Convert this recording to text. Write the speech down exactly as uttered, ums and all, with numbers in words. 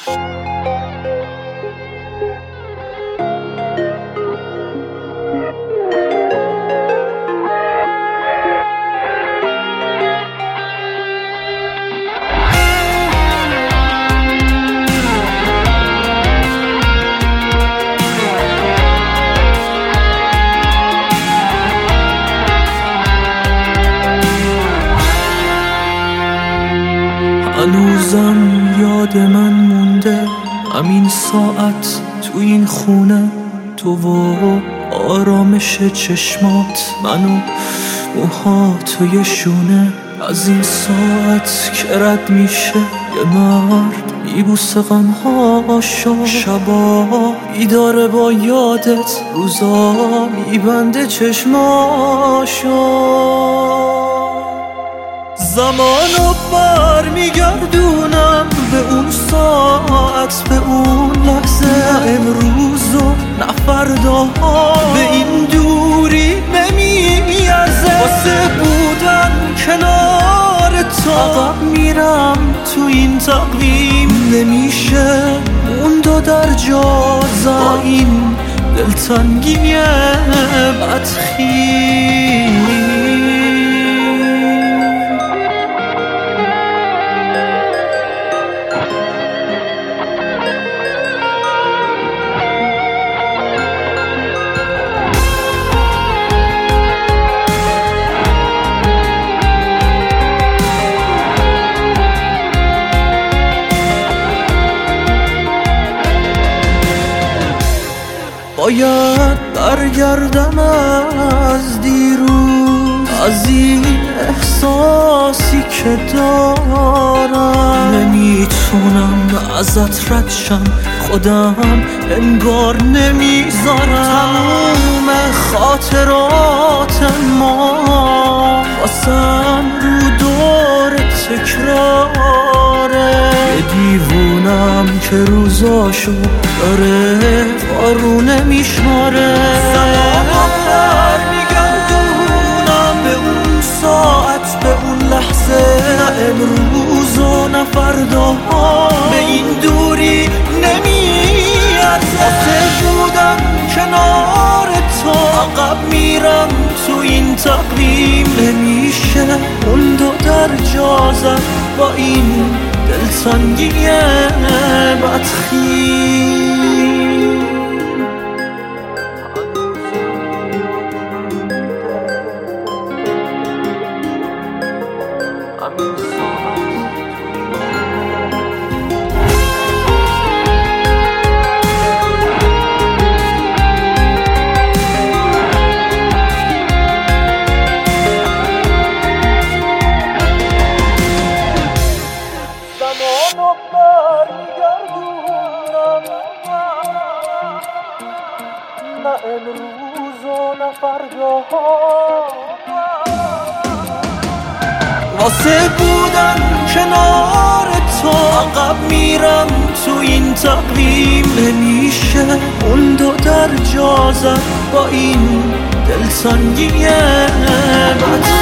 هنوزم یاد من مونده همین ساعت تو این خونه، تو و آرامش چشمات، منو موهات و یه شونه. از این ساعت که رد میشه یه مرد میبوسه غمهاشو، شبا بیداره با یادت، روزا میبنده چشماشو. زمانو بر میگردونم به اون ساعت، به اون لحظه، نه امروزو نه فردا، به این دوری نمیارزه. واسه بودن کنار تو عقب میرم تو این تقویم، نمیشه موندو در جا با این دلتنگی بدخیم. باید برگردم از دیروز، از این احساسی که دارم. نمیتونم ازت رد شم، خودم انگار نمیذارم. تموم خاطرات ما واسم رو دور تکراره. یه دیوونم که روزاشو داره بارونه میشماره. زمانو بر میگردونم به اون ساعت، به اون لحظه، نه امروز و نه فردا، به این دوری نمیارزه. واسه بودن کنار تو عقب میرم تو این تقویم، نمیشه موندو در جا زد با این دلتنگی بدخیم. زمانو برمیگردونم نه امروز و نه فردا، واسه بودن کنار تو عقب میرم تو این تقویم، نمیشه موندو در جا زد با این دلتنگی بدخیم.